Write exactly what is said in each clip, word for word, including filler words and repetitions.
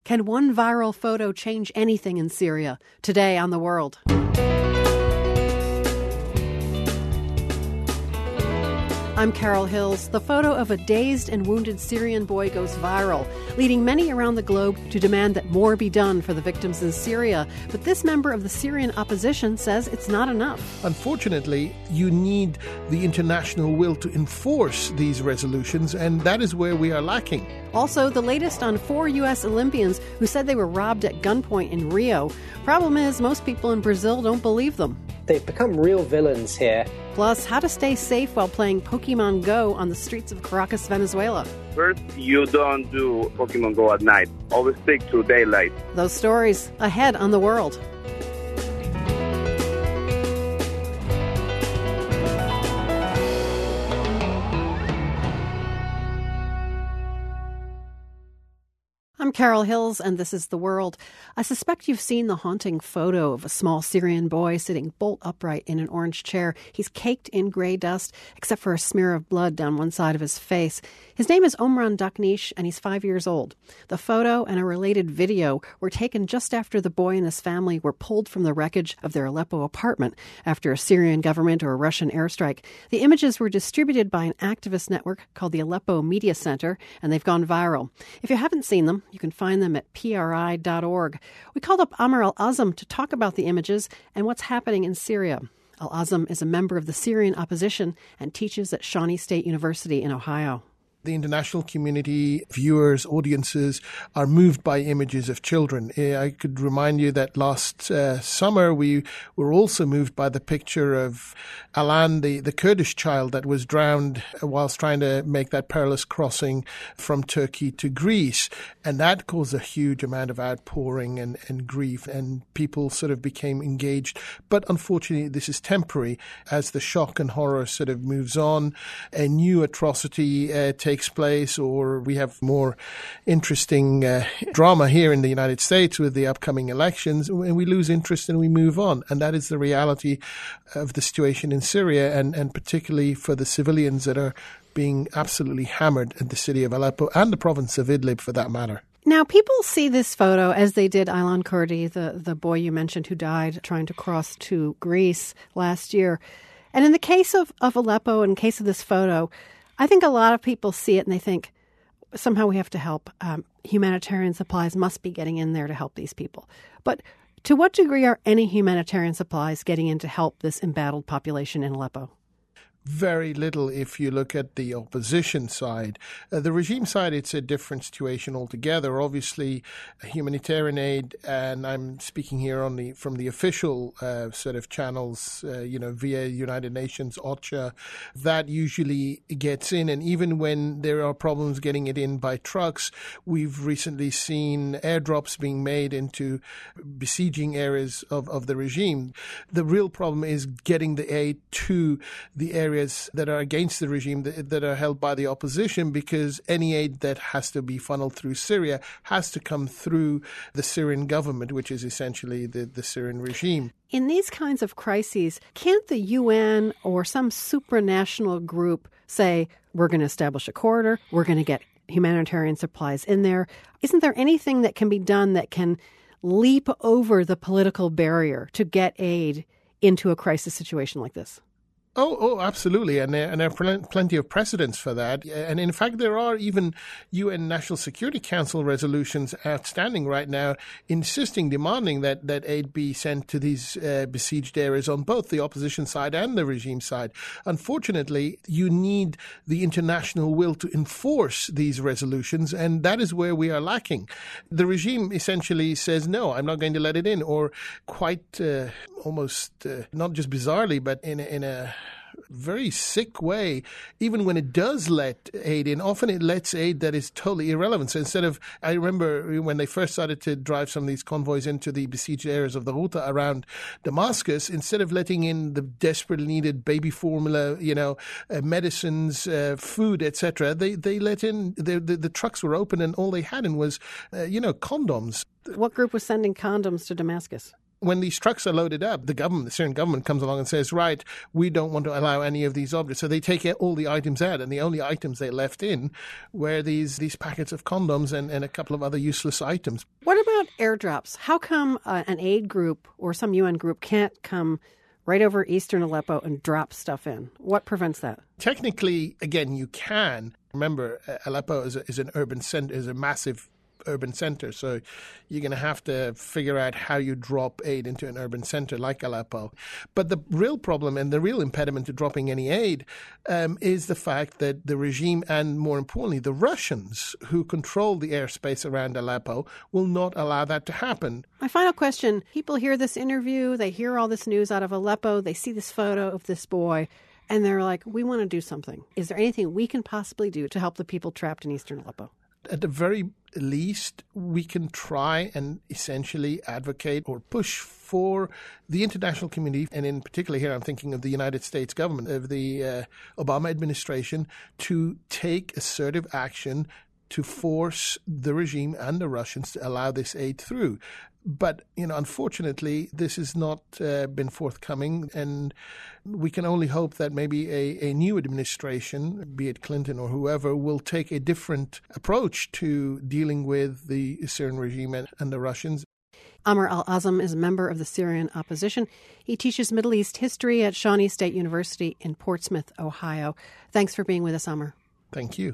Can one viral photo change anything in Syria? Today on The World. I'm Carol Hills. The photo of a dazed and wounded Syrian boy goes viral, leading many around the globe to demand that more be done for the victims in Syria. But this member of the Syrian opposition says it's not enough. Unfortunately, you need the international will to enforce these resolutions, and that is where we are lacking. Also, the latest on four U S Olympians who said they were robbed at gunpoint in Rio. Problem is, most people in Brazil don't believe them. They've become real villains here. Plus, how to stay safe while playing Pokemon Go on the streets of Caracas, Venezuela. First, you don't do Pokemon Go at night. Always stick to daylight. Those stories ahead on The World. I'm Carol Hills, and this is The World. I suspect you've seen the haunting photo of a small Syrian boy sitting bolt upright in an orange chair. He's caked in gray dust, except for a smear of blood down one side of his face. His name is Omran Daknish, and he's five years old. The photo and a related video were taken just after the boy and his family were pulled from the wreckage of their Aleppo apartment after a Syrian government or a Russian airstrike. The images were distributed by an activist network called the Aleppo Media Center, and they've gone viral. If you haven't seen them, you can find them at P R I dot org. We called up Amr al-Azam to talk about the images and what's happening in Syria. Al-Azam is a member of the Syrian opposition and teaches at Shawnee State University in Ohio. The international community, viewers, audiences are moved by images of children. I could remind you that last uh, summer we were also moved by the picture of Alan, the, the Kurdish child that was drowned whilst trying to make that perilous crossing from Turkey to Greece. And that caused a huge amount of outpouring and, and grief, and people sort of became engaged. But unfortunately, this is temporary. As the shock and horror sort of moves on, a new atrocity uh, takes takes place, or we have more interesting uh, drama here in the United States with the upcoming elections, and we lose interest and we move on. And that is the reality of the situation in Syria, and, and particularly for the civilians that are being absolutely hammered in the city of Aleppo and the province of Idlib for that matter. Now, people see this photo as they did Aylan Kurdi, the, the boy you mentioned who died trying to cross to Greece last year. And in the case of, of Aleppo, in case of this photo, I think a lot of people see it and they think somehow we have to help. Um, humanitarian supplies must be getting in there to help these people. But to what degree are any humanitarian supplies getting in to help this embattled population in Aleppo? Very little if you look at the opposition side. Uh, the regime side, it's a different situation altogether. Obviously, humanitarian aid, and I'm speaking here on the, from the official uh, sort of channels, uh, you know, via United Nations, OCHA, that usually gets in. And even when there are problems getting it in by trucks, we've recently seen airdrops being made into besieging areas of, of the regime. The real problem is getting the aid to the areas that are against the regime, that, that are held by the opposition, because any aid that has to be funneled through Syria has to come through the Syrian government, which is essentially the, the Syrian regime. In these kinds of crises, can't the U N or some supranational group say, we're going to establish a corridor, we're going to get humanitarian supplies in there? Isn't there anything that can be done that can leap over the political barrier to get aid into a crisis situation like this? Oh, oh, absolutely. And there, and there are pl- plenty of precedents for that. And in fact, there are even U N National Security Council resolutions outstanding right now insisting, demanding that, that aid be sent to these uh, besieged areas on both the opposition side and the regime side. Unfortunately, you need the international will to enforce these resolutions, and that is where we are lacking. The regime essentially says, no, I'm not going to let it in, or quite uh, almost uh, not just bizarrely, but in a, in a very sick way, even when it does let aid in, often it lets aid that is totally irrelevant. So instead of, I remember when they first started to drive some of these convoys into the besieged areas of the Ghouta around Damascus, instead of letting in the desperately needed baby formula, you know, uh, medicines, uh, food, et cetera, they, they let in, the, the, the trucks were open and all they had in was, uh, you know, condoms. What group was sending condoms to Damascus? when these trucks are loaded up, the government, the Syrian government comes along and says, right, we don't want to allow any of these objects. So they take all the items out, and the only items they left in were these these packets of condoms and, and a couple of other useless items. What about airdrops? How come uh, an aid group or some U N group can't come right over eastern Aleppo and drop stuff in? What prevents that? Technically, again, you can. Remember, Aleppo is, a, is an urban center, is a massive urban center. So you're going to have to figure out how you drop aid into an urban center like Aleppo. But the real problem and the real impediment to dropping any aid um, is the fact that the regime and, more importantly, the Russians who control the airspace around Aleppo will not allow that to happen. My final question, people hear this interview, they hear all this news out of Aleppo, they see this photo of this boy, and they're like, we want to do something. Is there anything we can possibly do to help the people trapped in eastern Aleppo? At the very least, we can try and essentially advocate or push for the international community, and in particular here I'm thinking of the United States government, of the uh, Obama administration, to take assertive action to force the regime and the Russians to allow this aid through. But, you know, unfortunately, this has not uh, been forthcoming, and we can only hope that maybe a, a new administration, be it Clinton or whoever, will take a different approach to dealing with the Syrian regime and, and the Russians. Amr Al-Azam is a member of the Syrian opposition. He teaches Middle East history at Shawnee State University in Portsmouth, Ohio. Thanks for being with us, Amr. Thank you.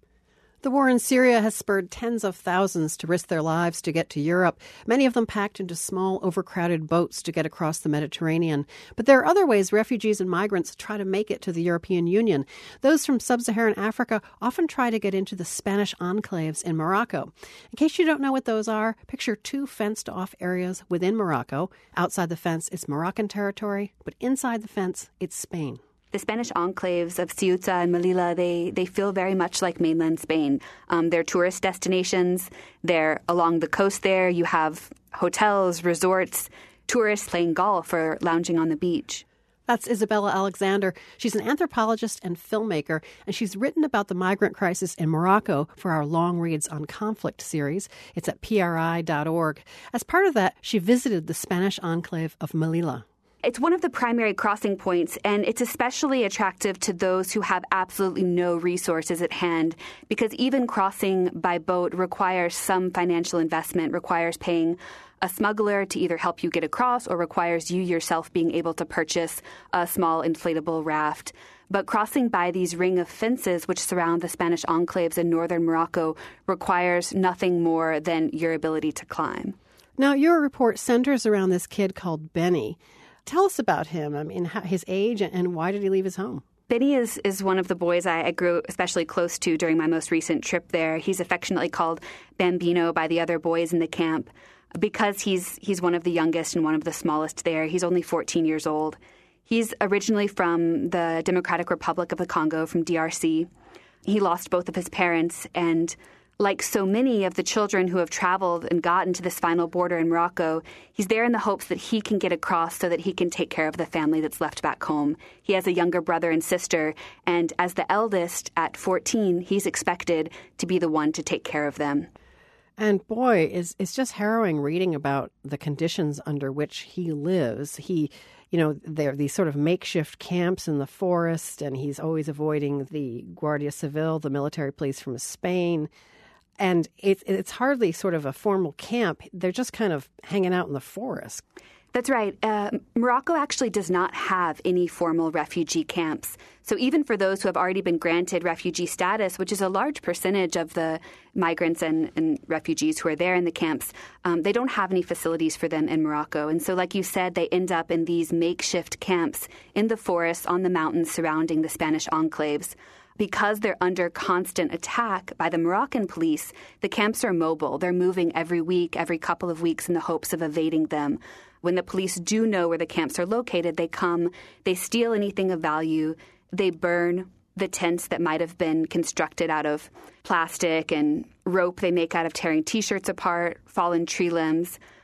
The war in Syria has spurred tens of thousands to risk their lives to get to Europe, many of them packed into small, overcrowded boats to get across the Mediterranean. But there are other ways refugees and migrants try to make it to the European Union. Those from sub-Saharan Africa often try to get into the Spanish enclaves in Morocco. In case you don't know what those are, picture two fenced-off areas within Morocco. Outside the fence, it's Moroccan territory, but inside the fence, it's Spain. The Spanish enclaves of Ceuta and Melilla, they, they feel very much like mainland Spain. Um, they're tourist destinations. They're along the coast there. You have hotels, resorts, tourists playing golf or lounging on the beach. That's Isabella Alexander. She's an anthropologist and filmmaker, and she's written about the migrant crisis in Morocco for our Long Reads on Conflict series. It's at P R I dot org. As part of that, she visited the Spanish enclave of Melilla. It's one of the primary crossing points, and it's especially attractive to those who have absolutely no resources at hand, because even crossing by boat requires some financial investment, requires paying a smuggler to either help you get across or requires you yourself being able to purchase a small inflatable raft. But crossing by these ring of fences which surround the Spanish enclaves in northern Morocco requires nothing more than your ability to climb. Now, your report centers around this kid called Benny. Tell us about him. I mean, his age and why did he leave his home? Benny is, is one of the boys I, I grew especially close to during my most recent trip there. He's affectionately called Bambino by the other boys in the camp because he's he's one of the youngest and one of the smallest there. He's only fourteen years old. He's originally from the Democratic Republic of the Congo, from D R C. He lost both of his parents, and like so many of the children who have traveled and gotten to this final border in Morocco, he's there in the hopes that he can get across so that he can take care of the family that's left back home. He has a younger brother and sister, and as the eldest, at fourteen, he's expected to be the one to take care of them. And boy, it's, it's just harrowing reading about the conditions under which he lives. He, you know, there are these sort of makeshift camps in the forest, and he's always avoiding the Guardia Civil, the military police from Spain. And it's it's hardly sort of a formal camp. They're just kind of hanging out in the forest. That's right. Uh, Morocco actually does not have any formal refugee camps. So even for those who have already been granted refugee status, which is a large percentage of the migrants and, and refugees who are there in the camps, um, they don't have any facilities for them in Morocco. And so, like you said, they end up in these makeshift camps in the forests, on the mountains surrounding the Spanish enclaves. Because they're under constant attack by the Moroccan police, the camps are mobile. They're moving every week, every couple of weeks in the hopes of evading them. When the police do know where the camps are located, they come, they steal anything of value, they burn the tents that might have been constructed out of plastic and rope they make out of tearing T-shirts apart, fallen tree limbs.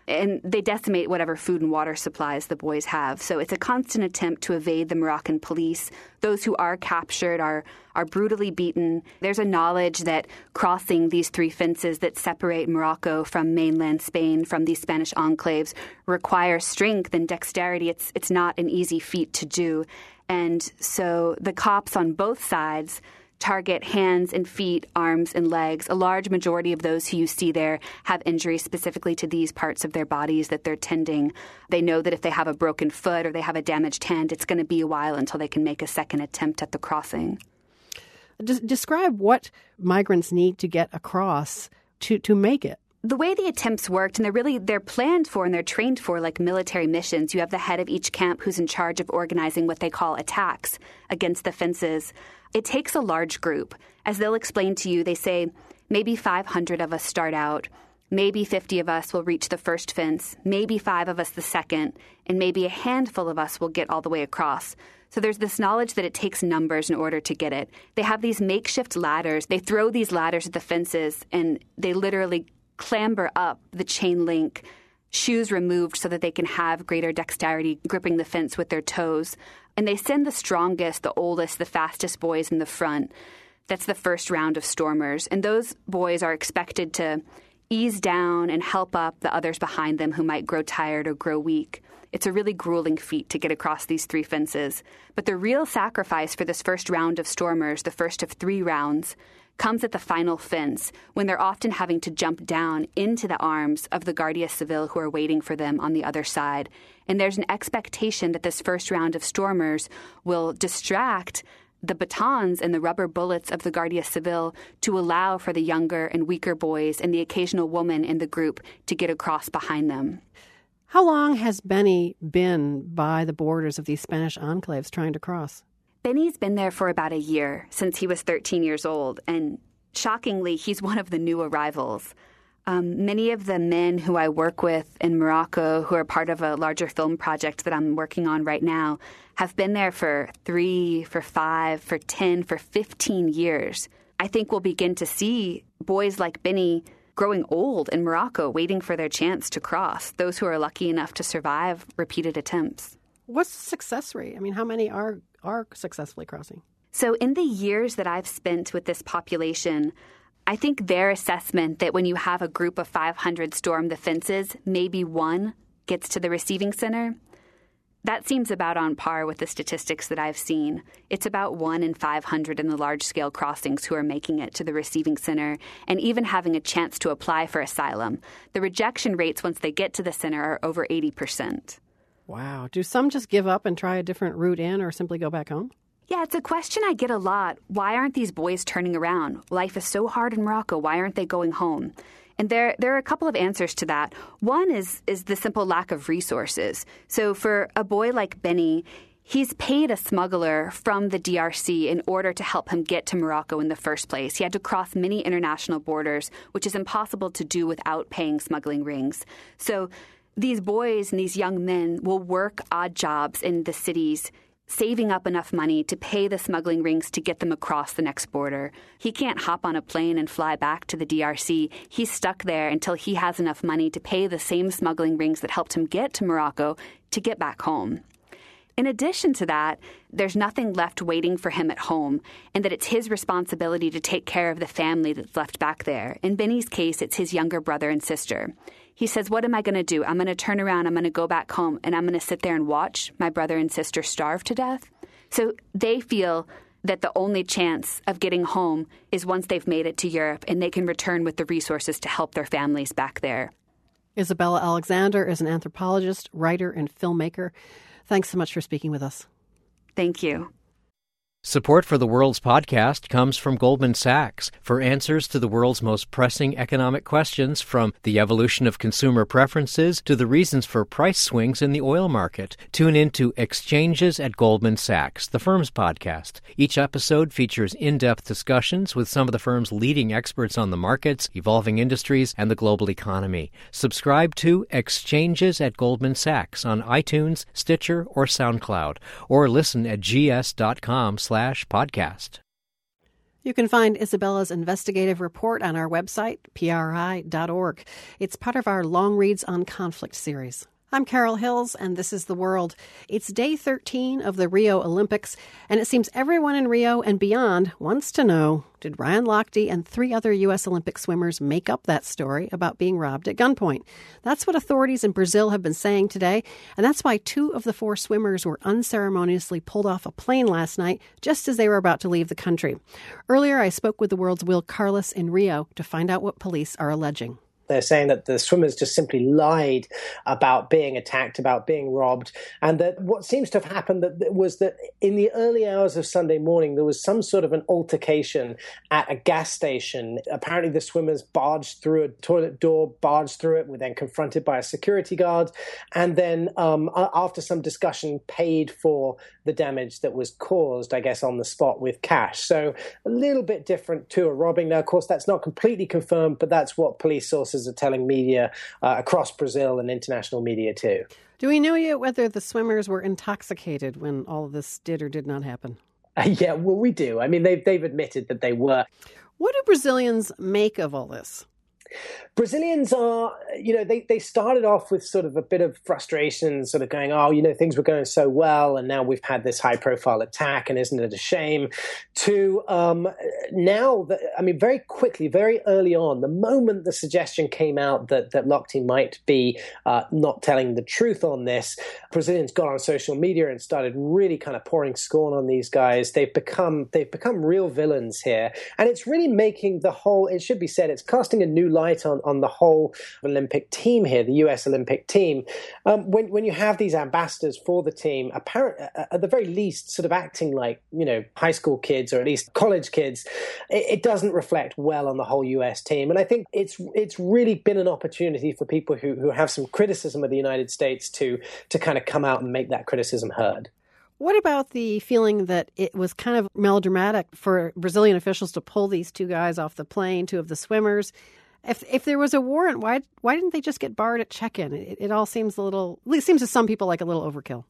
and they decimate whatever food and water supplies the boys have. So it's a constant attempt to evade the Moroccan police. Those who are captured are are brutally beaten. There's a knowledge that crossing these three fences that separate Morocco from mainland Spain, from these Spanish enclaves, requires strength and dexterity. It's it's not an easy feat to do. And so the cops on both sides target hands and feet, arms and legs. A large majority of those who you see there have injuries specifically to these parts of their bodies that they're tending. They know that if they have a broken foot or they have a damaged hand, it's going to be a while until they can make a second attempt at the crossing. Des- describe what migrants need to get across to, to make it. The way the attempts worked, and they're really, they're planned for and they're trained for like military missions. You have the head of each camp who's in charge of organizing what they call attacks against the fences. It takes a large group. As they'll explain to you, they say maybe five hundred of us start out, maybe fifty of us will reach the first fence, maybe five of us the second, and maybe a handful of us will get all the way across. So there's this knowledge that it takes numbers in order to get it. They have these makeshift ladders. They throw these ladders at the fences, and they literally clamber up the chain link, shoes removed so that they can have greater dexterity gripping the fence with their toes. And they send the strongest, the oldest, the fastest boys in the front. That's the first round of stormers. And those boys are expected to ease down and help up the others behind them who might grow tired or grow weak. It's a really grueling feat to get across these three fences. But the real sacrifice for this first round of stormers, the first of three rounds, comes at the final fence, when they're often having to jump down into the arms of the Guardia Civil who are waiting for them on the other side. And there's an expectation that this first round of stormers will distract the batons and the rubber bullets of the Guardia Civil to allow for the younger and weaker boys and the occasional woman in the group to get across behind them. How long has Benny been by the borders of these Spanish enclaves trying to cross? Benny's been there for about a year, since he was thirteen years old, and shockingly, he's one of the new arrivals. Um, many of the men who I work with in Morocco, who are part of a larger film project that I'm working on right now, have been there for three, for five, for ten, for fifteen years. I think we'll begin to see boys like Benny growing old in Morocco, waiting for their chance to cross, those who are lucky enough to survive repeated attempts. What's the success rate? I mean, how many are are successfully crossing? So in the years that I've spent with this population, I think their assessment that when you have a group of five hundred storm the fences, maybe one gets to the receiving center, that seems about on par with the statistics that I've seen. It's about one in five hundred in the large-scale crossings who are making it to the receiving center and even having a chance to apply for asylum. The rejection rates once they get to the center are over eighty percent. Wow. Do some just give up and try a different route in or simply go back home? Yeah, it's a question I get a lot. Why aren't these boys turning around? Life is so hard in Morocco. Why aren't they going home? And there there are a couple of answers to that. One is is the simple lack of resources. So for a boy like Benny, he's paid a smuggler from the D R C in order to help him get to Morocco in the first place. He had to cross many international borders, which is impossible to do without paying smuggling rings. So these boys and these young men will work odd jobs in the cities, saving up enough money to pay the smuggling rings to get them across the next border. He can't hop on a plane and fly back to the D R C. He's stuck there until he has enough money to pay the same smuggling rings that helped him get to Morocco to get back home. In addition to that, there's nothing left waiting for him at home, and that it's his responsibility to take care of the family that's left back there. In Benny's case, it's his younger brother and sister. He says, what am I going to do? I'm going to turn around, I'm going to go back home, and I'm going to sit there and watch my brother and sister starve to death? So they feel that the only chance of getting home is once they've made it to Europe and they can return with the resources to help their families back there. Isabella Alexander is an anthropologist, writer, and filmmaker. Thanks so much for speaking with us. Thank you. Support for the World's podcast comes from Goldman Sachs for answers to the world's most pressing economic questions, from the evolution of consumer preferences to the reasons for price swings in the oil market. Tune into Exchanges at Goldman Sachs, the firm's podcast. Each episode features in-depth discussions with some of the firm's leading experts on the markets, evolving industries, and the global economy. Subscribe to Exchanges at Goldman Sachs on iTunes, Stitcher, or SoundCloud, or listen at gs dot com slash podcast. You can find Isabella's investigative report on our website, P R I dot org. It's part of our Long Reads on Conflict series. I'm Carol Hills, and this is The World. It's day thirteen of the Rio Olympics, and it seems everyone in Rio and beyond wants to know, did Ryan Lochte and three other U S Olympic swimmers make up that story about being robbed at gunpoint? That's what authorities in Brazil have been saying today, and that's why two of the four swimmers were unceremoniously pulled off a plane last night just as they were about to leave the country. Earlier, I spoke with the World's Will Carlos in Rio to find out what police are alleging. They're saying that the swimmers just simply lied about being attacked, about being robbed, and that what seems to have happened that was that in the early hours of Sunday morning, there was some sort of an altercation at a gas station. Apparently, the swimmers barged through a toilet door, barged through it, were then confronted by a security guard, and then um, after some discussion, paid for the damage that was caused, I guess, on the spot with cash. So a little bit different to a robbing. Now, of course, that's not completely confirmed, but that's what police sources are telling media uh, across Brazil and international media too. Do we know yet whether the swimmers were intoxicated when all of this did or did not happen? Uh, yeah, well, we do. I mean, they've, they've admitted that they were. What do Brazilians make of all this? Brazilians are, you know, they, they started off with sort of a bit of frustration, sort of going, oh, you know, things were going so well, and now we've had this high-profile attack, and isn't it a shame? To um, now, the, I mean, very quickly, very early on, the moment the suggestion came out that, that Lochte might be uh, not telling the truth on this, Brazilians got on social media and started really kind of pouring scorn on these guys. They've become they've become real villains here, and it's really making the whole, it should be said, it's casting a new light light on, on the whole Olympic team here, the U S Olympic team. Um, when, when you have these ambassadors for the team, apparent, at the very least, sort of acting like, you know, high school kids or at least college kids, it, it doesn't reflect well on the whole U S team. And I think it's it's really been an opportunity for people who, who have some criticism of the United States to to kind of come out and make that criticism heard. What about the feeling that it was kind of melodramatic for Brazilian officials to pull these two guys off the plane, two of the swimmers? If if there was a warrant, why why didn't they just get barred at check-in? It, it all seems a little, at least seems to some people like a little overkill.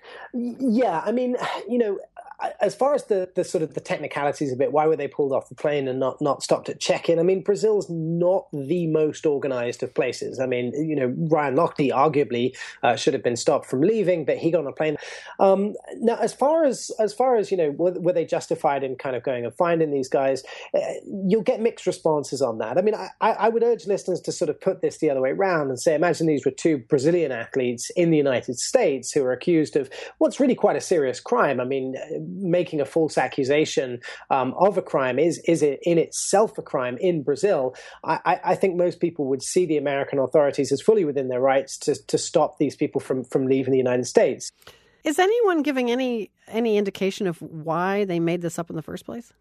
Yeah, I mean, you know, as far as the, the sort of the technicalities of it, why were they pulled off the plane and not, not stopped at check-in? I mean, Brazil's not the most organized of places. I mean, you know, Ryan Lochte arguably uh, should have been stopped from leaving, but he got on a plane. Um, now, as far as, as far as, you know, were, were they justified in kind of going and finding these guys? Uh, you'll get mixed responses on that. I mean, I, I would urge listeners to sort of put this the other way around and say, imagine these were two Brazilian athletes in the United States who are accused of what's really quite a serious crime. I mean, making a false accusation um, of a crime is is it in itself a crime in Brazil. I, I think most people would see the American authorities as fully within their rights to, to stop these people from, from leaving the United States. Is anyone giving any any indication of why they made this up in the first place?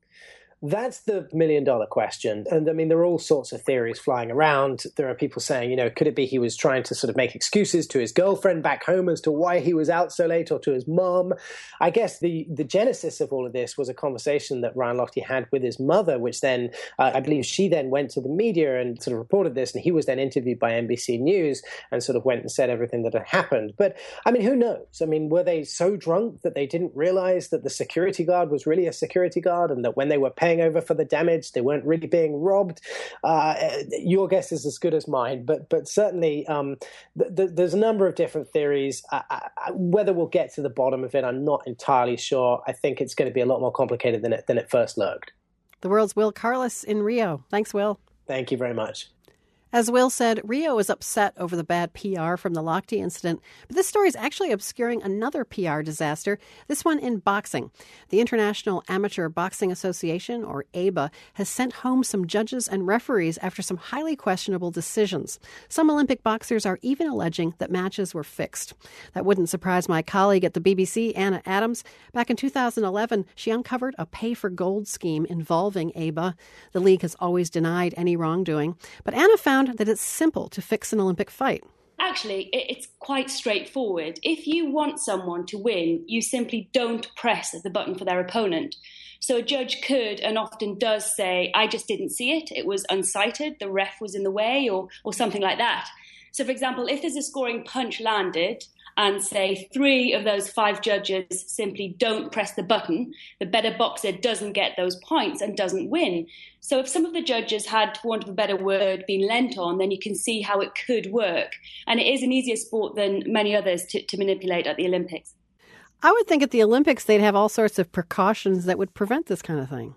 That's the million dollar question. And I mean, there are all sorts of theories flying around. There are people saying, you know, could it be he was trying to sort of make excuses to his girlfriend back home as to why he was out so late, or to his mom? I guess the, the genesis of all of this was a conversation that Ryan Lochte had with his mother, which then, uh, I believe she then went to the media and sort of reported this. And he was then interviewed by N B C News and sort of went and said everything that had happened. But I mean, who knows? I mean, were they so drunk that they didn't realize that the security guard was really a security guard, and that when they were paying over for the damage, they weren't really being robbed? Uh, your guess is as good as mine, but but certainly um, th- th- there's a number of different theories. I, I, whether we'll get to the bottom of it, I'm not entirely sure. I think it's going to be a lot more complicated than it than it first looked. The World's Will Carlos in Rio. Thanks, Will. Thank you very much. As Will said, Rio is upset over the bad P R from the Lochte incident, but this story is actually obscuring another P R disaster, this one in boxing. The International Amateur Boxing Association, or A B A, has sent home some judges and referees after some highly questionable decisions. Some Olympic boxers are even alleging that matches were fixed. That wouldn't surprise my colleague at the B B C, Anna Adams. Back in two thousand eleven, she uncovered a pay-for-gold scheme involving A B A. The league has always denied any wrongdoing, but Anna found that it's simple to fix an Olympic fight. Actually, it's quite straightforward. If you want someone to win, you simply don't press the button for their opponent. So a judge could and often does say, I just didn't see it, it was unsighted, the ref was in the way, or or something like that. So, for example, if there's a scoring punch landed and say three of those five judges simply don't press the button, the better boxer doesn't get those points and doesn't win. So if some of the judges had, for want of a better word, been lent on, then you can see how it could work. And it is an easier sport than many others to, to manipulate at the Olympics. I would think at the Olympics they'd have all sorts of precautions that would prevent this kind of thing.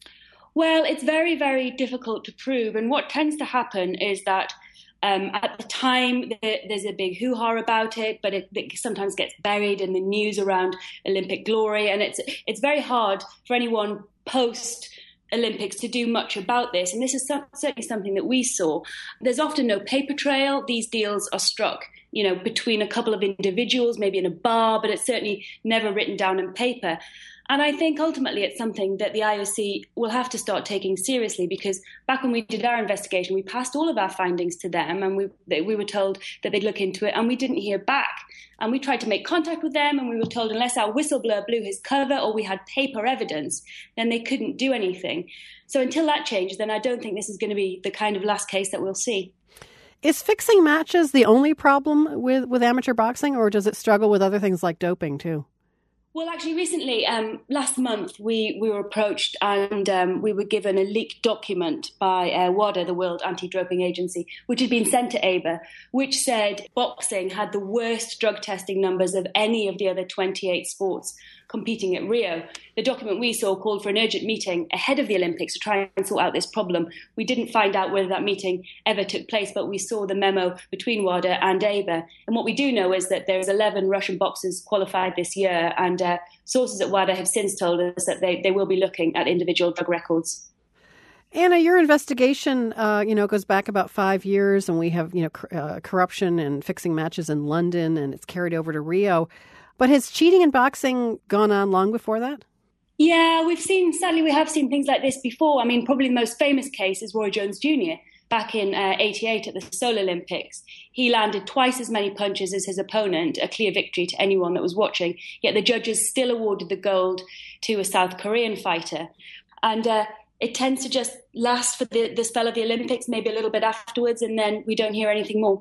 Well, it's very, very difficult to prove. And what tends to happen is that Um, at the time, there's a big hoo-ha about it, but it, it sometimes gets buried in the news around Olympic glory. And it's it's very hard for anyone post-Olympics to do much about this. And this is some, certainly something that we saw. There's often no paper trail. These deals are struck, you know, between a couple of individuals, maybe in a bar, but it's certainly never written down in paper. And I think ultimately it's something that the I O C will have to start taking seriously, because back when we did our investigation, we passed all of our findings to them, and we they, we were told that they'd look into it, and we didn't hear back. And we tried to make contact with them, and we were told unless our whistleblower blew his cover or we had paper evidence, then they couldn't do anything. So until that changes, then I don't think this is going to be the kind of last case that we'll see. Is fixing matches the only problem with, with amateur boxing, or does it struggle with other things like doping too? Well, actually, recently, um, last month, we, we were approached and um, we were given a leaked document by uh, WADA, the World Anti-Doping Agency, which had been sent to A B A, which said boxing had the worst drug testing numbers of any of the other twenty-eight sports competing at Rio. The document we saw called for an urgent meeting ahead of the Olympics to try and sort out this problem. We didn't find out whether that meeting ever took place, but we saw the memo between WADA and A B A. And what we do know is that there's eleven Russian boxers qualified this year, and uh, sources at WADA have since told us that they, they will be looking at individual drug records. Anna, your investigation, uh, you know, goes back about five years, and we have, you know, cor- uh, corruption and fixing matches in London, and it's carried over to Rio. But has cheating in boxing gone on long before that? Yeah, we've seen, sadly, we have seen things like this before. I mean, probably the most famous case is Roy Jones Junior Back in uh, eighty-eight at the Seoul Olympics. He landed twice as many punches as his opponent, a clear victory to anyone that was watching. Yet the judges still awarded the gold to a South Korean fighter. And uh, it tends to just last for the, the spell of the Olympics, maybe a little bit afterwards, and then we don't hear anything more.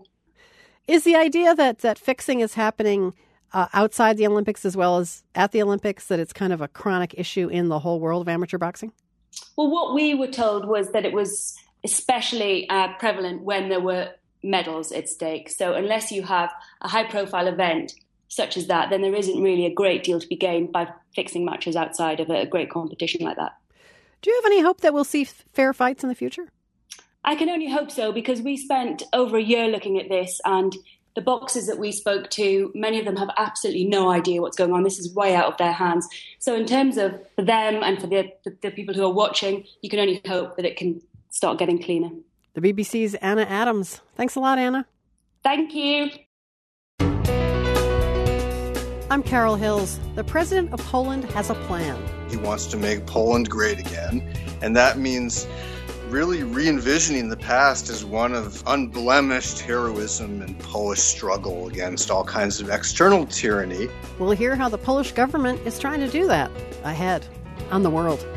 Is the idea that, that fixing is happening uh, outside the Olympics as well as at the Olympics, that it's kind of a chronic issue in the whole world of amateur boxing? Well, what we were told was that it was especially uh, prevalent when there were medals at stake. So unless you have a high-profile event such as that, then there isn't really a great deal to be gained by fixing matches outside of a great competition like that. Do you have any hope that we'll see fair fights in the future? I can only hope so, because we spent over a year looking at this, and the boxers that we spoke to, many of them have absolutely no idea what's going on. This is way out of their hands. So in terms of for them and for the, the, the people who are watching, you can only hope that it can start getting cleaner. The B B C's Anna Adams. Thanks a lot, Anna. Thank you. I'm Carol Hills. The president of Poland has a plan. He wants to make Poland great again, and that means really re-envisioning the past as one of unblemished heroism and Polish struggle against all kinds of external tyranny. We'll hear how the Polish government is trying to do that ahead on The World.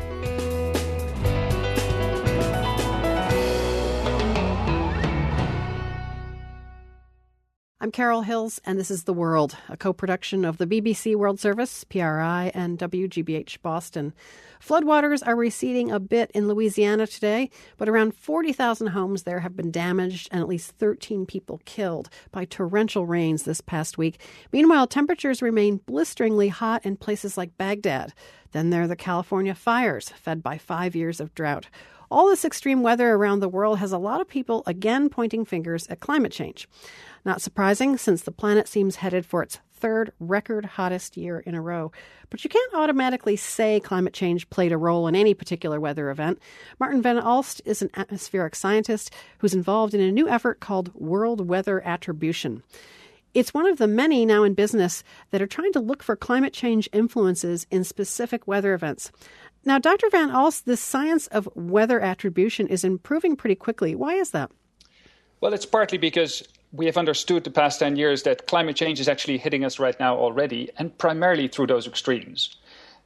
I'm Carol Hills, and this is The World, a co-production of the B B C World Service, P R I, and W G B H Boston. Floodwaters are receding a bit in Louisiana today, but around forty thousand homes there have been damaged and at least thirteen people killed by torrential rains this past week. Meanwhile, temperatures remain blisteringly hot in places like Baghdad. Then there are the California fires, fed by five years of drought. All this extreme weather around the world has a lot of people again pointing fingers at climate change. Not surprising, since the planet seems headed for its third record hottest year in a row. But you can't automatically say climate change played a role in any particular weather event. Martin van Alst is an atmospheric scientist who's involved in a new effort called World Weather Attribution. It's one of the many now in business that are trying to look for climate change influences in specific weather events. Now, Doctor Van Alst, the science of weather attribution is improving pretty quickly. Why is that? Well, it's partly because we have understood the past ten years that climate change is actually hitting us right now already, and primarily through those extremes.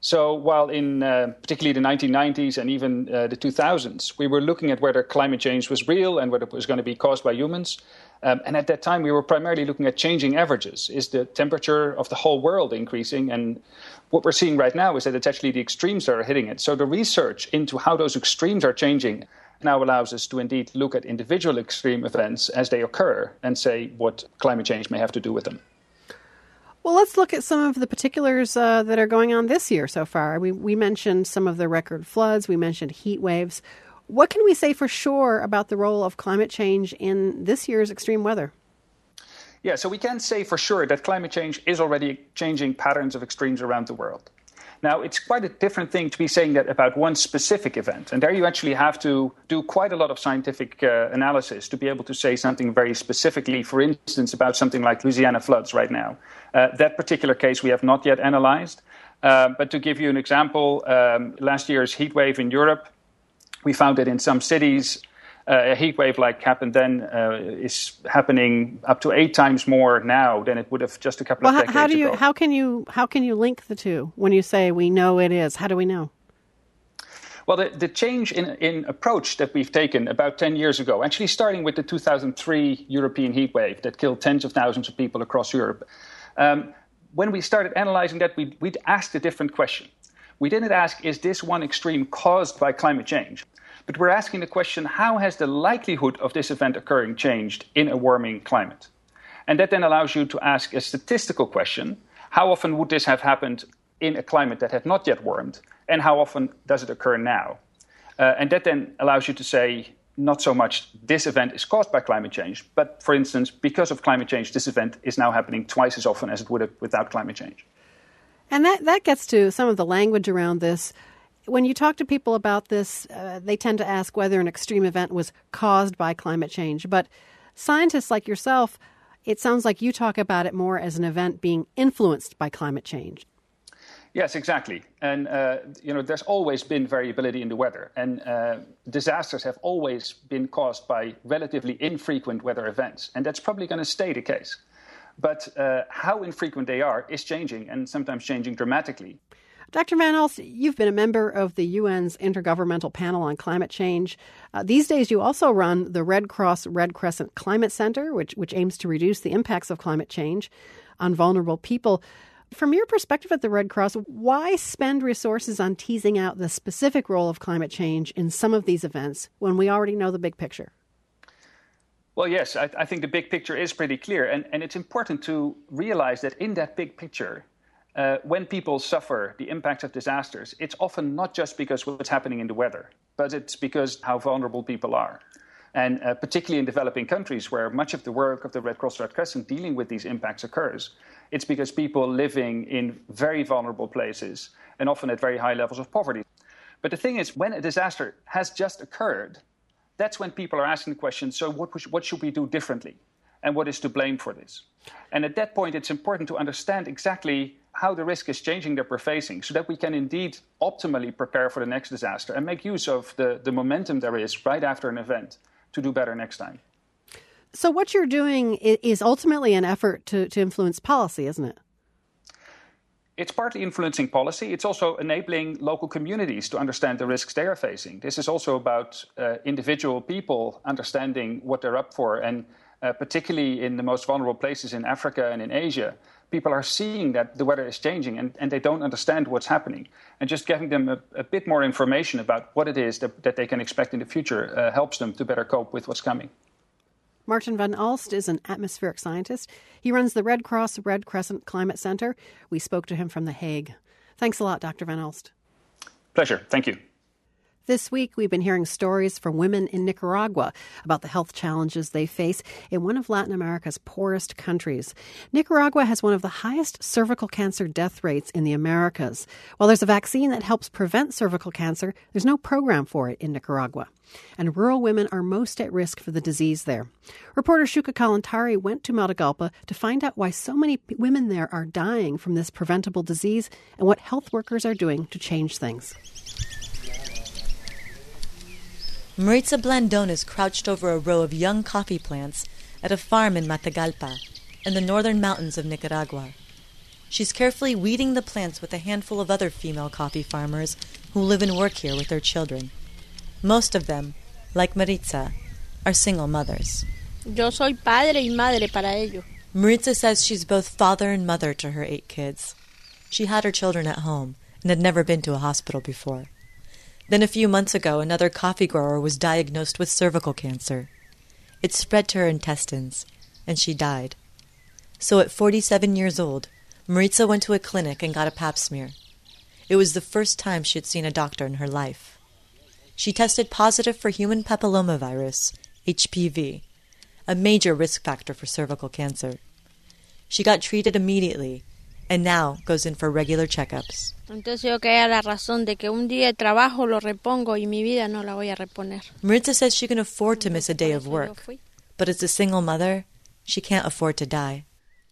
So while in uh, particularly the nineteen nineties and even uh, the two thousands, we were looking at whether climate change was real and whether it was going to be caused by humans. Um, and at that time, we were primarily looking at changing averages. Is the temperature of the whole world increasing? And what we're seeing right now is that it's actually the extremes that are hitting it. So the research into how those extremes are changing now allows us to indeed look at individual extreme events as they occur and say what climate change may have to do with them. Well, let's look at some of the particulars uh, that are going on this year so far. We, we mentioned some of the record floods. We mentioned heat waves. What can we say for sure about the role of climate change in this year's extreme weather? Yeah, so we can say for sure that climate change is already changing patterns of extremes around the world. Now, it's quite a different thing to be saying that about one specific event. And there you actually have to do quite a lot of scientific uh, analysis to be able to say something very specifically, for instance, about something like Louisiana floods right now. Uh, that particular case we have not yet analyzed. Uh, but to give you an example, um, last year's heat wave in Europe, we found that in some cities, uh, a heat wave like happened then uh, is happening up to eight times more now than it would have just a couple well, of decades how do you, ago. How can you how can you link the two when you say we know it is? How do we know? Well, the, the change in, in approach that we've taken about ten years ago, actually starting with the two thousand three European heat wave that killed tens of thousands of people across Europe, um, when we started analyzing that, we'd, we'd asked a different question. We didn't ask, is this one extreme caused by climate change? But we're asking the question, how has the likelihood of this event occurring changed in a warming climate? And that then allows you to ask a statistical question. How often would this have happened in a climate that had not yet warmed? And how often does it occur now? Uh, and that then allows you to say, not so much this event is caused by climate change, but for instance, because of climate change, this event is now happening twice as often as it would have without climate change. And that, that gets to some of the language around this. When you talk to people about this, uh, they tend to ask whether an extreme event was caused by climate change. But scientists like yourself, it sounds like you talk about it more as an event being influenced by climate change. Yes, exactly. And, uh, you know, there's always been variability in the weather. And uh, disasters have always been caused by relatively infrequent weather events. And that's probably going to stay the case. But uh, how infrequent they are is changing, and sometimes changing dramatically. Doctor Van Alst, you've been a member of the U N's Intergovernmental Panel on Climate Change. Uh, these days, you also run the Red Cross Red Crescent Climate Center, which, which aims to reduce the impacts of climate change on vulnerable people. From your perspective at the Red Cross, why spend resources on teasing out the specific role of climate change in some of these events when we already know the big picture? Well, yes, I, I think the big picture is pretty clear. And, and it's important to realize that in that big picture, Uh, when people suffer the impacts of disasters, it's often not just because what's happening in the weather, but it's because how vulnerable people are. And uh, particularly in developing countries where much of the work of the Red Cross Red Crescent dealing with these impacts occurs, it's because people living in very vulnerable places and often at very high levels of poverty. But the thing is, when a disaster has just occurred, that's when people are asking the question, so what, what should we do differently? And what is to blame for this? And at that point, it's important to understand exactly how the risk is changing that we're facing so that we can indeed optimally prepare for the next disaster and make use of the, the momentum there is right after an event to do better next time. So what you're doing is ultimately an effort to, to influence policy, isn't it? It's partly influencing policy. It's also enabling local communities to understand the risks they are facing. This is also about uh, individual people understanding what they're up for. And uh, particularly in the most vulnerable places in Africa and in Asia, people are seeing that the weather is changing and, and they don't understand what's happening. And just giving them a, a bit more information about what it is that, that they can expect in the future uh, helps them to better cope with what's coming. Martin Van Alst is an atmospheric scientist. He runs the Red Cross Red Crescent Climate Center. We spoke to him from The Hague. Thanks a lot, Doctor Van Alst. Pleasure. Thank you. This week, we've been hearing stories from women in Nicaragua about the health challenges they face in one of Latin America's poorest countries. Nicaragua has one of the highest cervical cancer death rates in the Americas. While there's a vaccine that helps prevent cervical cancer, there's no program for it in Nicaragua. And rural women are most at risk for the disease there. Reporter Shuka Kalantari went to Matagalpa to find out why so many women there are dying from this preventable disease and what health workers are doing to change things. Maritza Blandon is crouched over a row of young coffee plants at a farm in Matagalpa, in the northern mountains of Nicaragua. She's carefully weeding the plants with a handful of other female coffee farmers who live and work here with their children. Most of them, like Maritza, are single mothers. Yo soy padre y madre para ellos. Maritza says she's both father and mother to her eight kids. She had her children at home and had never been to a hospital before. Then a few months ago, another coffee grower was diagnosed with cervical cancer. It spread to her intestines, and she died. So at forty-seven years old, Maritza went to a clinic and got a pap smear. It was the first time she had seen a doctor in her life. She tested positive for human papillomavirus, H P V, a major risk factor for cervical cancer. She got treated immediately and now goes in for regular checkups. Entonces yo quedé a la razón de que un día de trabajo lo repongo y mi vida no la voy a reponer. Maritza says she can afford to miss a day of work, but as a single mother, she can't afford to die.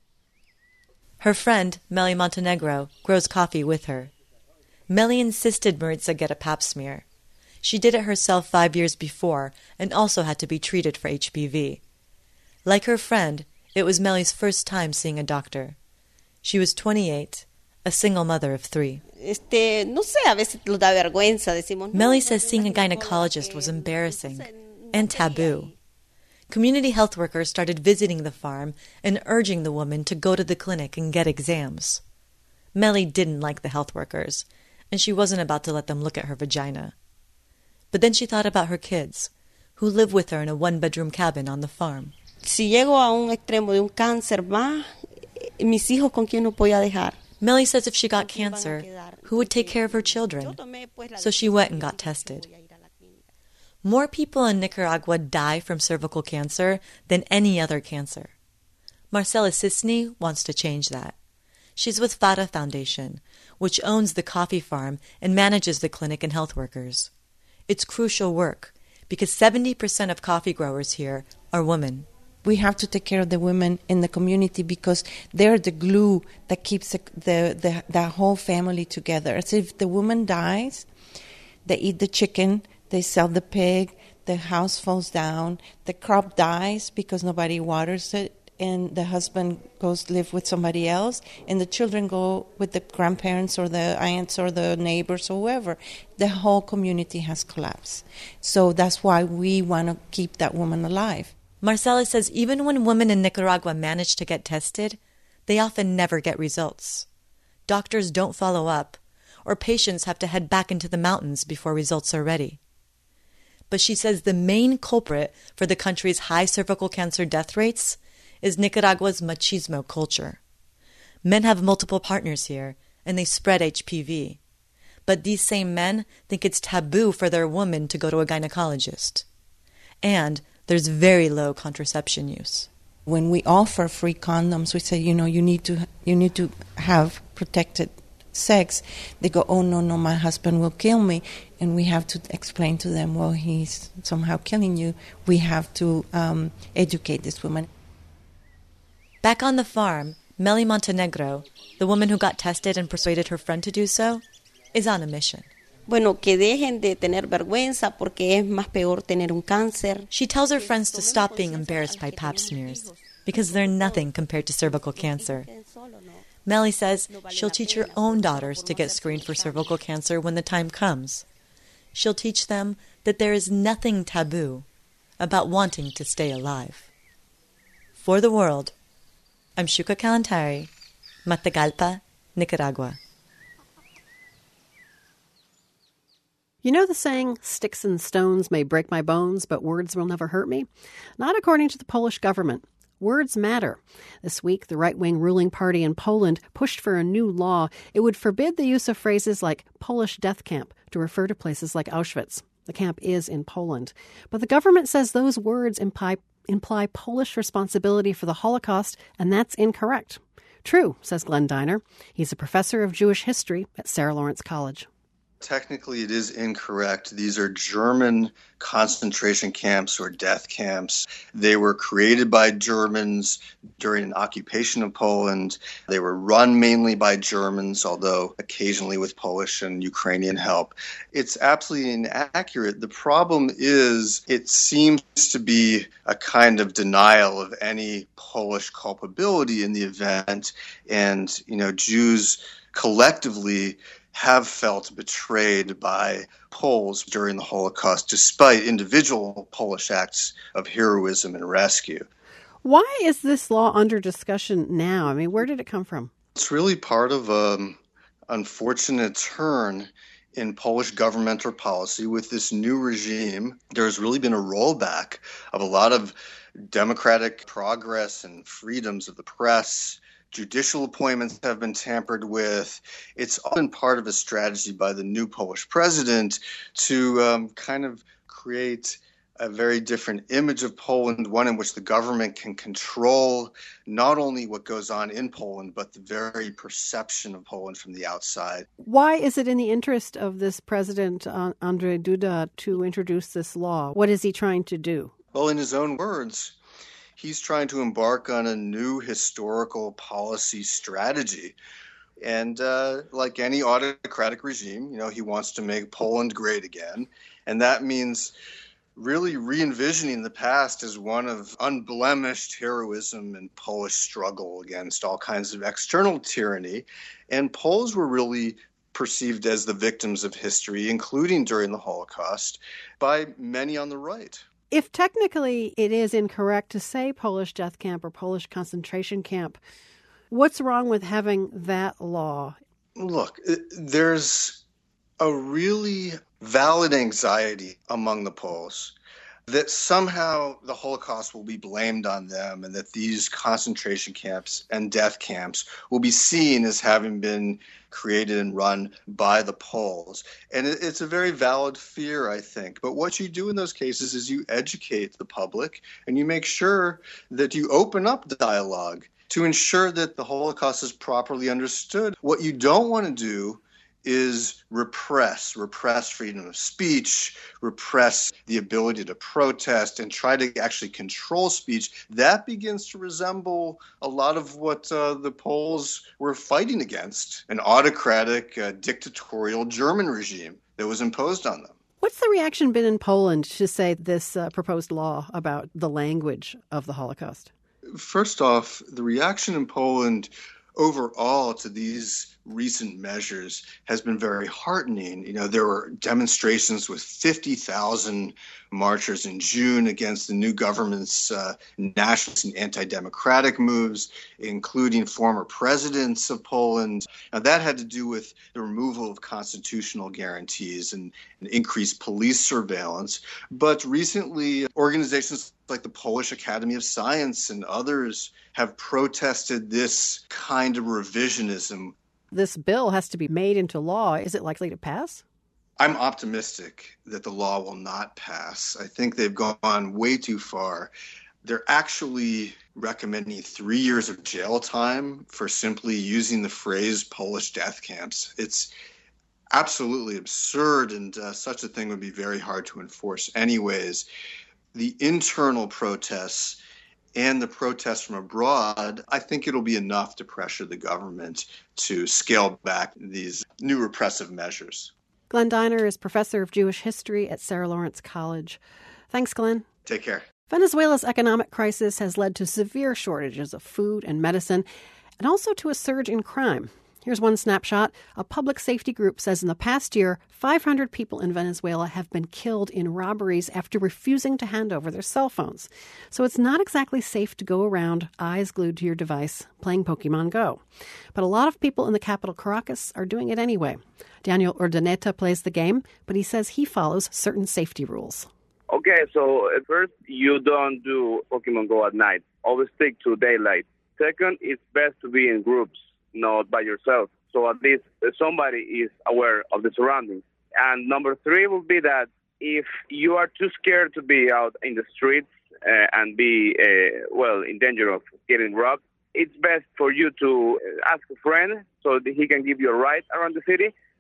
Her friend, Meli Montenegro, grows coffee with her. Meli insisted Maritza get a pap smear. She did it herself five years before and also had to be treated for H P V. Like her friend, it was Meli's first time seeing a doctor. She was twenty-eight, a single mother of three. Este, no sé, a veces nos da vergüenza, decimos. Meli says seeing a gynecologist was embarrassing and taboo. Community health workers started visiting the farm and urging the woman to go to the clinic and get exams. Meli didn't like the health workers, and she wasn't about to let them look at her vagina. But then she thought about her kids, who live with her in a one-bedroom cabin on the farm. Si llego a un extremo de un cáncer más, mis hijos con quién los voy a dejar. Meli says if she got cancer, who would take care of her children? So she went and got tested. More people in Nicaragua die from cervical cancer than any other cancer. Marcela Cisney wants to change that. She's with FADA Foundation, which owns the coffee farm and manages the clinic and health workers. It's crucial work because seventy percent of coffee growers here are women. We have to take care of the women in the community because they're the glue that keeps the the, the, the whole family together. So if the woman dies, they eat the chicken, they sell the pig, the house falls down, the crop dies because nobody waters it, and the husband goes live with somebody else, and the children go with the grandparents or the aunts or the neighbors or whoever. The whole community has collapsed. So that's why we want to keep that woman alive. Marcela says even when women in Nicaragua manage to get tested, they often never get results. Doctors don't follow up, or patients have to head back into the mountains before results are ready. But she says the main culprit for the country's high cervical cancer death rates is Nicaragua's machismo culture. Men have multiple partners here, and they spread H P V. But these same men think it's taboo for their woman to go to a gynecologist. And there's very low contraception use. When we offer free condoms, we say, you know, you need to you need to have protected sex. They go, oh, no, no, my husband will kill me. And we have to explain to them, well, he's somehow killing you. We have to um, educate this woman. Back on the farm, Meli Montenegro, the woman who got tested and persuaded her friend to do so, is on a mission. Bueno, que dejen de tener vergüenza porque es más peor tener un cáncer. She tells her friends to stop being embarrassed by pap smears because they're nothing compared to cervical cancer. Meli says she'll teach her own daughters to get screened for cervical cancer when the time comes. She'll teach them that there is nothing taboo about wanting to stay alive. For the World, I'm Shuka Kalantari, Matagalpa, Nicaragua. You know the saying, sticks and stones may break my bones, but words will never hurt me? Not according to the Polish government. Words matter. This week, the right-wing ruling party in Poland pushed for a new law. It would forbid the use of phrases like Polish death camp to refer to places like Auschwitz. The camp is in Poland. But the government says those words imply, imply Polish responsibility for the Holocaust, and that's incorrect. True, says Glenn Diner. He's a professor of Jewish history at Sarah Lawrence College. Technically, it is incorrect. These are German concentration camps or death camps. They were created by Germans during an occupation of Poland. They were run mainly by Germans, although occasionally with Polish and Ukrainian help. It's absolutely inaccurate. The problem is it seems to be a kind of denial of any Polish culpability in the event. And, you know, Jews collectively have felt betrayed by Poles during the Holocaust, despite individual Polish acts of heroism and rescue. Why is this law under discussion now? I mean, where did it come from? It's really part of an unfortunate turn in Polish governmental policy with this new regime. There's really been a rollback of a lot of democratic progress and freedoms of the press. Judicial appointments have been tampered with. It's all been part of a strategy by the new Polish president to um, kind of create a very different image of Poland, one in which the government can control not only what goes on in Poland, but the very perception of Poland from the outside. Why is it in the interest of this president, uh, Andrzej Duda, to introduce this law? What is he trying to do? Well, in his own words, he's trying to embark on a new historical policy strategy. And uh, like any autocratic regime, you know, he wants to make Poland great again. And that means really re-envisioning the past as one of unblemished heroism and Polish struggle against all kinds of external tyranny. And Poles were really perceived as the victims of history, including during the Holocaust, by many on the right. If technically it is incorrect to say Polish death camp or Polish concentration camp, what's wrong with having that law? Look, there's a really valid anxiety among the Poles that somehow the Holocaust will be blamed on them and that these concentration camps and death camps will be seen as having been created and run by the Poles. And it's a very valid fear, I think. But what you do in those cases is you educate the public and you make sure that you open up dialogue to ensure that the Holocaust is properly understood. What you don't want to do is repress, repress freedom of speech, repress the ability to protest, and try to actually control speech. That begins to resemble a lot of what uh, the Poles were fighting against, an autocratic, uh, dictatorial German regime that was imposed on them. What's the reaction been in Poland to, say, this uh, proposed law about the language of the Holocaust? First off, the reaction in Poland overall to these recent measures has been very heartening. You know, there were demonstrations with fifty thousand marchers in June against the new government's uh, nationalist and anti-democratic moves, including former presidents of Poland. Now, that had to do with the removal of constitutional guarantees and, and increased police surveillance. But recently, organizations like the Polish Academy of Science and others have protested this kind of revisionism. This bill has to be made into law. Is it likely to pass? I'm optimistic that the law will not pass. I think they've gone way too far. They're actually recommending three years of jail time for simply using the phrase Polish death camps. It's absolutely absurd, and uh, such a thing would be very hard to enforce anyways. The internal protests and the protests from abroad, I think it'll be enough to pressure the government to scale back these new repressive measures. Glenn Diner is professor of Jewish history at Sarah Lawrence College. Thanks, Glenn. Take care. Venezuela's economic crisis has led to severe shortages of food and medicine, and also to a surge in crime. Here's one snapshot. A public safety group says in the past year, five hundred people in Venezuela have been killed in robberies after refusing to hand over their cell phones. So it's not exactly safe to go around eyes glued to your device playing Pokemon Go. But a lot of people in the capital, Caracas, are doing it anyway. Daniel Urdaneta plays the game, but he says he follows certain safety rules. Okay, so at first, you don't do Pokemon Go at night. Always stick to daylight. Second, it's best to be in groups, not by yourself. So at least somebody is aware of the surroundings. And number three would be that if you are too scared to be out in the streets uh, and be, uh, well, in danger of getting robbed, it's best for you to ask a friend so that he can give you a ride around the city.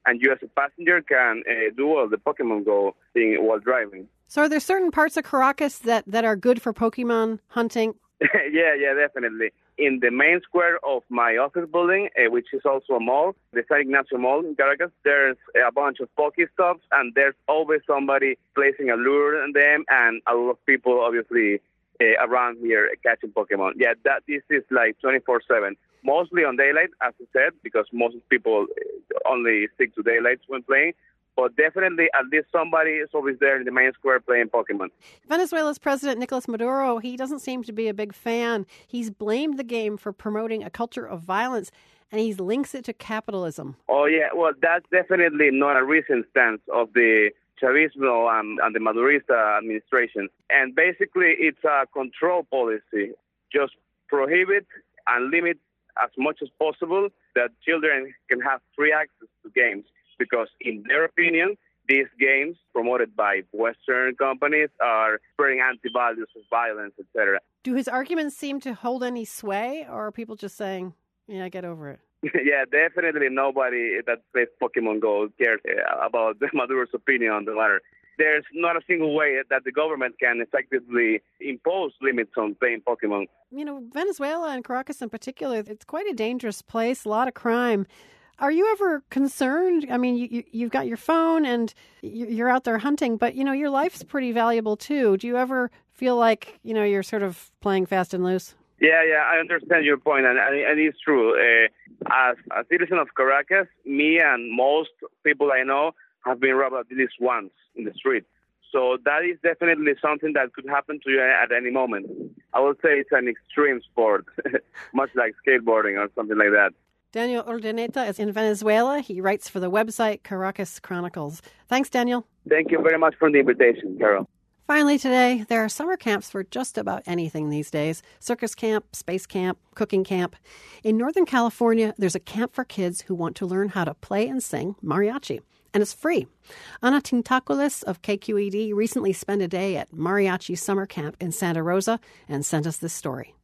and you as a passenger can uh, do all the Pokemon Go thing while driving. So are there certain parts of Caracas that, that are good for Pokemon hunting? yeah, yeah, definitely. In the main square of my office building, uh, which is also a mall, the San Ignacio Mall in Caracas, there's a bunch of Pokestops, and there's always somebody placing a lure on them, and a lot of people, obviously, uh, around here catching Pokemon. Yeah, that this is like twenty-four seven. Mostly on daylight, as I said, because most people only stick to daylights when playing. But definitely, at least somebody is always there in the main square playing Pokemon. Venezuela's President Nicolas Maduro, he doesn't seem to be a big fan. He's blamed the game for promoting a culture of violence, and he links it to capitalism. Oh, yeah. Well, that's definitely not a recent stance of the Chavismo and, and the Madurista administration. And basically, it's a control policy. Just prohibit and limit as much as possible that children can have free access to games. Because in their opinion, these games promoted by Western companies are spreading anti-values of violence, et cetera. Do his arguments seem to hold any sway, or are people just saying, yeah, get over it? Yeah, definitely nobody that plays Pokemon Go cares about Maduro's opinion on the matter. There's not a single way that the government can effectively impose limits on playing Pokemon. You know, Venezuela and Caracas in particular, it's quite a dangerous place, a lot of crime. Are you ever concerned? I mean, you, you've got your phone and you're out there hunting, but, you know, your life's pretty valuable, too. Do you ever feel like, you know, you're sort of playing fast and loose? Yeah, yeah, I understand your point, and, and it's true. Uh, as a citizen of Caracas, me and most people I know have been robbed at least once in the street. So that is definitely something that could happen to you at any moment. I would say it's an extreme sport, much like skateboarding or something like that. Daniel Urdaneta is in Venezuela. He writes for the website Caracas Chronicles. Thanks, Daniel. Thank you very much for the invitation, Carol. Finally today, there are summer camps for just about anything these days. Circus camp, space camp, cooking camp. In Northern California, there's a camp for kids who want to learn how to play and sing mariachi. And it's free. Ana Tintaculis of K Q E D recently spent a day at Mariachi Summer Camp in Santa Rosa and sent us this story.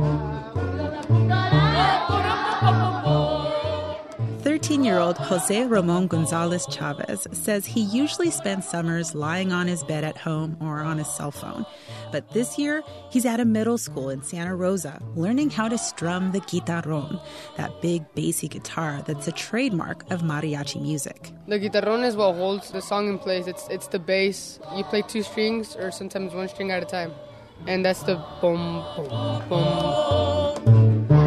thirteen-year-old Jose Ramon Gonzalez Chavez says he usually spends summers lying on his bed at home or on his cell phone. But this year, he's at a middle school in Santa Rosa learning how to strum the guitarrón, that big bassy guitar that's a trademark of mariachi music. The guitarrón is what holds the song in place. It's, it's the bass. You play two strings or sometimes one string at a time. And that's the boom, boom, boom.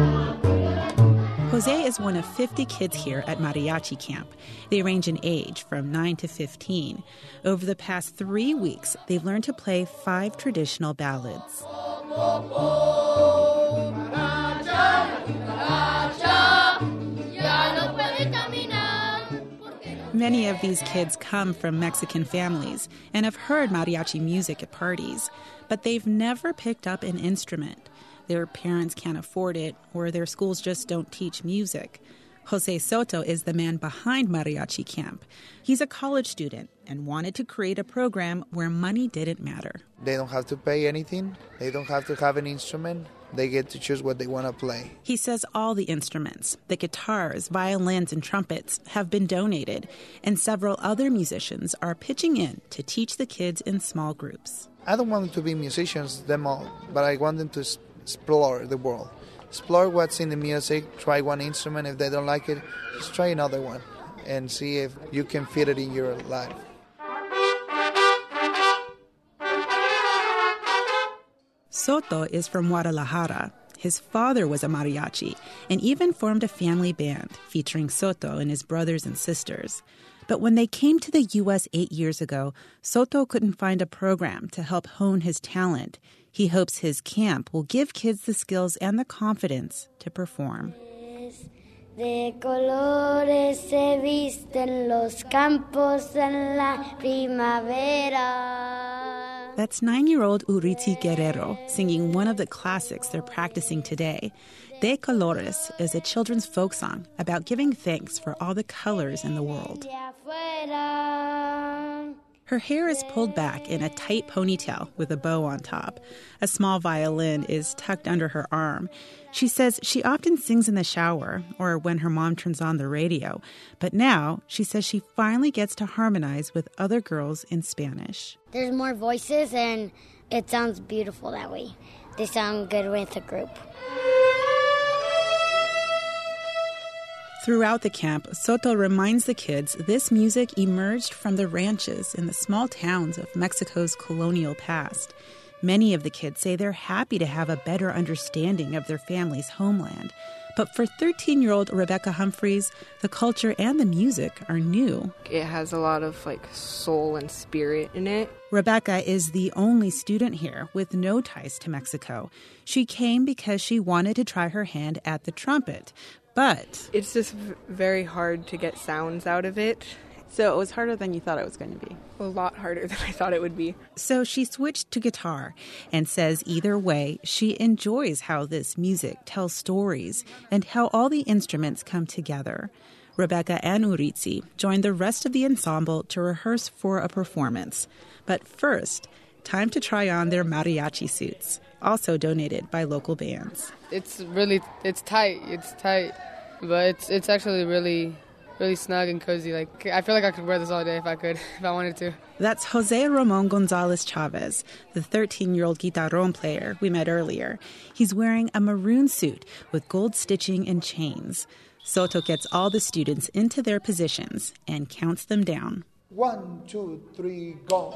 Jose is one of fifty kids here at Mariachi Camp. They range in age from nine to fifteen. Over the past three weeks, they've learned to play five traditional ballads. Many of these kids come from Mexican families and have heard mariachi music at parties, but they've never picked up an instrument. Their parents can't afford it, or their schools just don't teach music. Jose Soto is the man behind Mariachi Camp. He's a college student and wanted to create a program where money didn't matter. They don't have to pay anything. They don't have to have an instrument. They get to choose what they want to play. He says all the instruments, the guitars, violins, and trumpets, have been donated, and several other musicians are pitching in to teach the kids in small groups. I don't want them to be musicians, them all, but I want them to explore the world. Explore what's in the music, try one instrument. If they don't like it, just try another one and see if you can fit it in your life. Soto is from Guadalajara. His father was a mariachi and even formed a family band featuring Soto and his brothers and sisters. But when they came to the U S eight years ago, Soto couldn't find a program to help hone his talent. He hopes his camp will give kids the skills and the confidence to perform. De colores se visten los campos en la primavera. That's nine-year-old Uriti Guerrero singing one of the classics they're practicing today. De Colores is a children's folk song about giving thanks for all the colors in the world. Her hair is pulled back in a tight ponytail with a bow on top. A small violin is tucked under her arm. She says she often sings in the shower or when her mom turns on the radio. But now she says she finally gets to harmonize with other girls in Spanish. There's more voices and it sounds beautiful that way. They sound good with a group. Throughout the camp, Soto reminds the kids this music emerged from the ranches in the small towns of Mexico's colonial past. Many of the kids say they're happy to have a better understanding of their family's homeland. But for thirteen-year-old Rebecca Humphreys, the culture and the music are new. It has a lot of like soul and spirit in it. Rebecca is the only student here with no ties to Mexico. She came because she wanted to try her hand at the trumpet. But it's just very hard to get sounds out of it. So it was harder than you thought it was going to be? A lot harder than I thought it would be. So she switched to guitar and says either way, she enjoys how this music tells stories and how all the instruments come together. Rebecca and Uritzi joined the rest of the ensemble to rehearse for a performance. But first, time to try on their mariachi suits, also donated by local bands. It's really, it's tight, it's tight, but it's it's actually really, really snug and cozy. Like, I feel like I could wear this all day if I could, if I wanted to. That's Jose Ramon Gonzalez Chavez, the thirteen-year-old guitarrón player we met earlier. He's wearing a maroon suit with gold stitching and chains. Soto gets all the students into their positions and counts them down. One, two, three, go.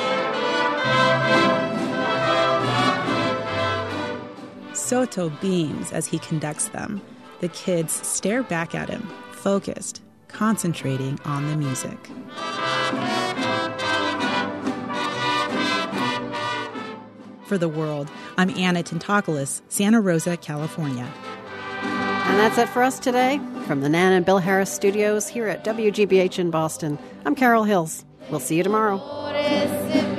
Soto beams as he conducts them. The kids stare back at him, focused, concentrating on the music. For The World, I'm Anna Tentopoulos, Santa Rosa, California. And that's it for us today. From the Nan and Bill Harris studios here at W G B H in Boston, I'm Carol Hills. We'll see you tomorrow.